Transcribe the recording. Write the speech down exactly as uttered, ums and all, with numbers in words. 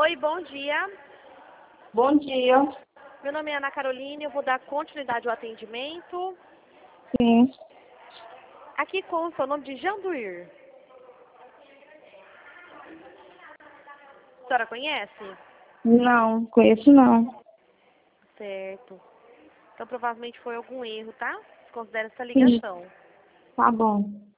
Oi, bom dia. Bom dia. Meu nome é Ana Carolina, eu vou dar continuidade ao atendimento. Sim. Aqui consta o nome de Janduir. A senhora conhece? Não, conheço não. Certo. Então provavelmente foi algum erro, tá? Considera essa Sim. ligação. Tá bom.